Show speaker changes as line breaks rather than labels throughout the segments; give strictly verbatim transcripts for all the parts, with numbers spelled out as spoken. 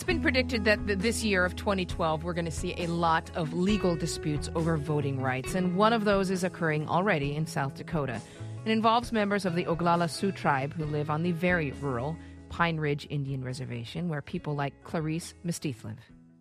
been predicted that th- this year of twenty twelve, we're going to see a lot of legal disputes over voting rights, and one of those is occurring already in South Dakota. It involves members of the Oglala Sioux tribe who live on the very rural Pine Ridge Indian Reservation, where people like Clarice Mestieth live.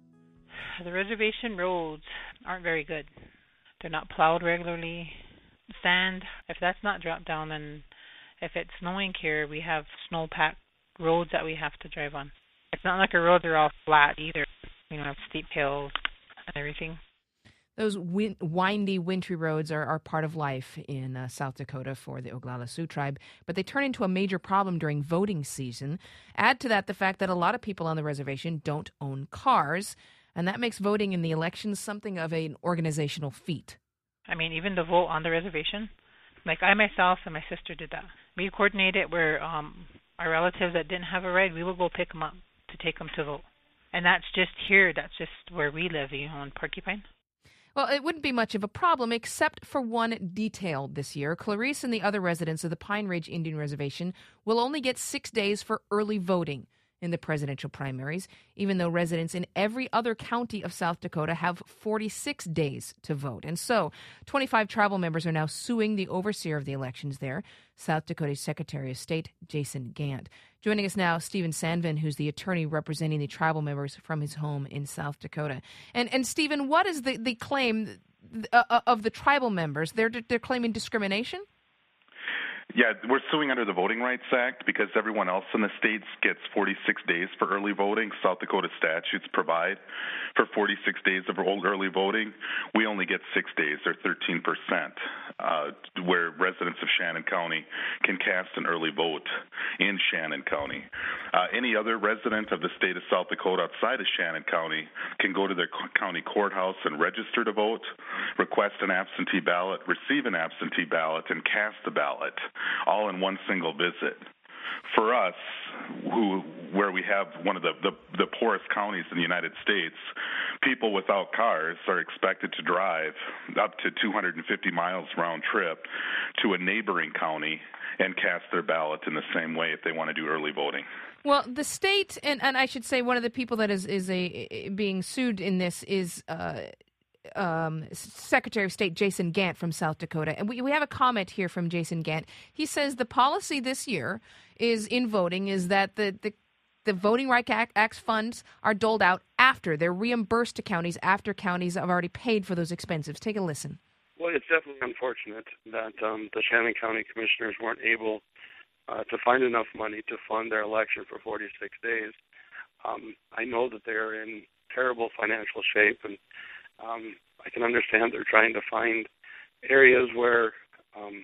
The reservation roads aren't very good. They're not plowed regularly. Sand, if that's not dropped down, then if it's snowing here, we have snow-packed roads that we have to drive on. It's not like our roads are all flat either. You know, have steep hills and everything.
Those win- windy, wintry roads are, are part of life in uh, South Dakota for the Oglala Sioux tribe, but they turn into a major problem during voting season. Add to that the fact that a lot of people on the reservation don't own cars, and that makes voting in the elections something of an organizational feat.
I mean, even to vote on the reservation, like I myself and my sister did that. We coordinated where um, our relatives that didn't have a ride, we would go pick them up to take them to vote. And that's just here, that's just where we live, you know, in Porcupine.
Well, it wouldn't be much of a problem except for one detail this year. Clarice and the other residents of the Pine Ridge Indian Reservation will only get six days for early voting in the presidential primaries, even though residents in every other county of South Dakota have forty-six days to vote. And so twenty-five tribal members are now suing the overseer of the elections there, South Dakota's Secretary of State, Jason Gant. Joining us now, Stephen Sandvin, who's the attorney representing the tribal members from his home in South Dakota. And, and Stephen, what is the, the claim uh, of the tribal members? They're, they're claiming discrimination?
Yeah, we're suing under the Voting Rights Act because everyone else in the states gets forty-six days for early voting. South Dakota statutes provide for forty-six days of early voting. We only get six days, or thirteen percent, uh, where residents of Shannon County can cast an early vote in Shannon County. Uh, any other resident of the state of South Dakota outside of Shannon County can go to their county courthouse and register to vote, request an absentee ballot, receive an absentee ballot, and cast the ballot, all in one single visit. For us, who where we have one of the, the, the poorest counties in the United States, people without cars are expected to drive up to two hundred fifty miles round trip to a neighboring county and cast their ballot in the same way if they want to do early voting.
Well, the state, and, and I should say one of the people that is, is a being sued in this is uh, Um, Secretary of State Jason Gant from South Dakota. And we, we have a comment here from Jason Gant. He says the policy this year is in voting is that the, the, the Voting Rights Act, Act's funds are doled out after. They're reimbursed to counties after counties have already paid for those expenses. Take a listen.
Well, it's definitely unfortunate that um, the Shannon County Commissioners weren't able uh, to find enough money to fund their election for forty-six days. Um, I know that they're in terrible financial shape, and Um, I can understand they're trying to find areas where um,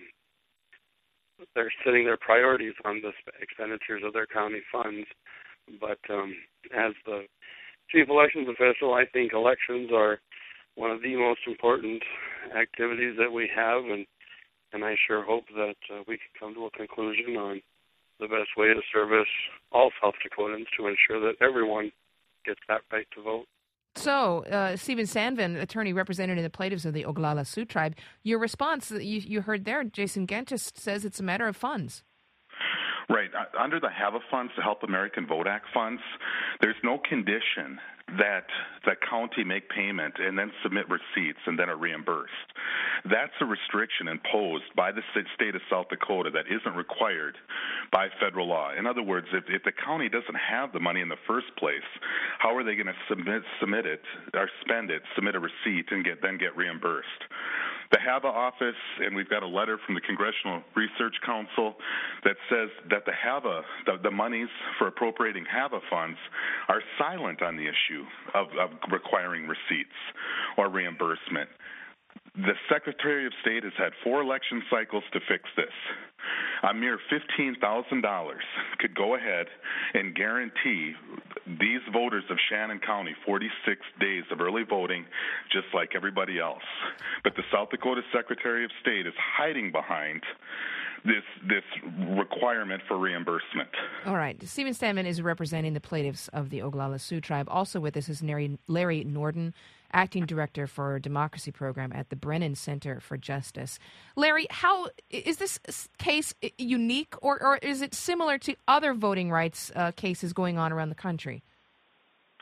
they're setting their priorities on the expenditures of their county funds. But um, as the chief elections official, I think elections are one of the most important activities that we have, and, and I sure hope that uh, we can come to a conclusion on the best way to service all South Dakotans to ensure that everyone gets that right to vote.
So, uh, Stephen Sandvin, attorney representing the plaintiffs of the Oglala Sioux tribe, your response that you, you heard there, Jason Gant just says it's a matter of funds.
Right. Under the HAVA funds, the Help American Vote Act funds, there's no condition that the county make payment and then submit receipts and then are reimbursed. That's a restriction imposed by the state of South Dakota that isn't required by federal law. In other words, if, if the county doesn't have the money in the first place, how are they going to submit submit it or spend it, submit a receipt, and get then get reimbursed? The HAVA office, and we've got a letter from the Congressional Research Council that says that the HAVA, the, the monies for appropriating HAVA funds are silent on the issue of, of requiring receipts or reimbursement. The Secretary of State has had four election cycles to fix this. A mere fifteen thousand dollars could go ahead and guarantee these voters of Shannon County forty-six days of early voting just like everybody else. But the South Dakota Secretary of State is hiding behind this this requirement for reimbursement.
All right. Stephen Sandvin is representing the plaintiffs of the Oglala Sioux tribe. Also with us is Larry, Larry Norden, acting director for democracy program at the Brennan Center for Justice. Larry, how is this case unique, or, or is it similar to other voting rights uh, cases going on around the country?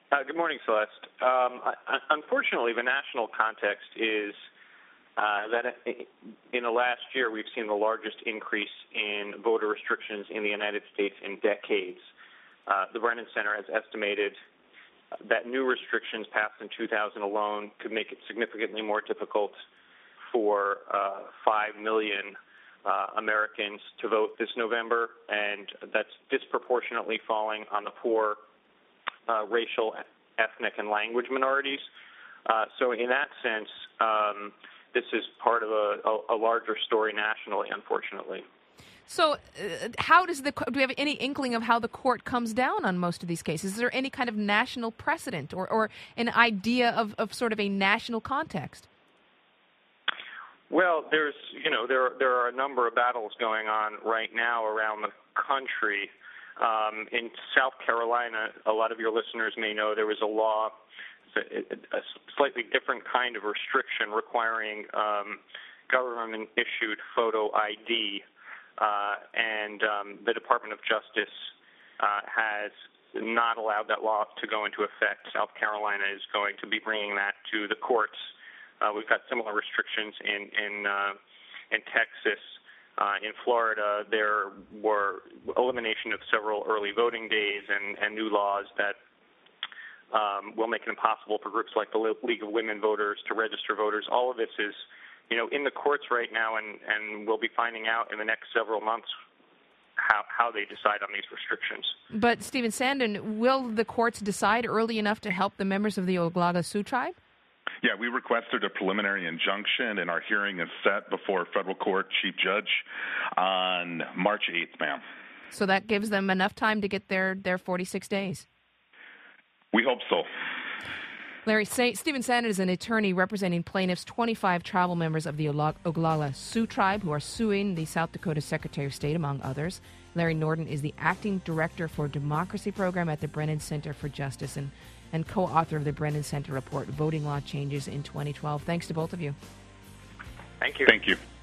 Uh, good morning, Celeste. Um, I, unfortunately, the national context is uh, that in the last year we've seen the largest increase in voter restrictions in the United States in decades. Uh, the Brennan Center has estimated that new restrictions passed in two thousand alone could make it significantly more difficult for uh, five million uh, Americans to vote this November, and that's disproportionately falling on the poor, uh, racial, ethnic, and language minorities. Uh, so in that sense, um, this is part of a, a, a larger story nationally, unfortunately.
So uh, how does the, do we have any inkling of how the court comes down on most of these cases? Is there any kind of national precedent or, or an idea of, of sort of a national context?
Well, there's, you know, there there are a number of battles going on right now around the country. Um, in South Carolina, a lot of your listeners may know there was a law, a, a slightly different kind of restriction requiring um, government-issued photo I D, uh, and um, the Department of Justice uh, has not allowed that law to go into effect. South Carolina is going to be bringing that to the courts. Uh, we've got similar restrictions in in, uh, in Texas. Uh, in Florida, there were elimination of several early voting days and, and new laws that um, will make it impossible for groups like the League of Women Voters to register voters. All of this is, you know, in the courts right now, and, and we'll be finding out in the next several months how, how they decide on these restrictions.
But, Stephen Sandin, will the courts decide early enough to help the members of the Oglala Sioux tribe?
Yeah, we requested a preliminary injunction, and our hearing is set before federal court chief judge on March eighth, ma'am.
So that gives them enough time to get their, their forty-six days?
We hope so.
Larry, say, Stephen Sandin is an attorney representing plaintiffs' twenty-five tribal members of the Oglala Sioux tribe who are suing the South Dakota Secretary of State, among others. Larry Norden is the acting director for Democracy Program at the Brennan Center for Justice and and co-author of the Brennan Center report, Voting Law Changes in twenty twelve. Thanks to both of you.
Thank you.
Thank you.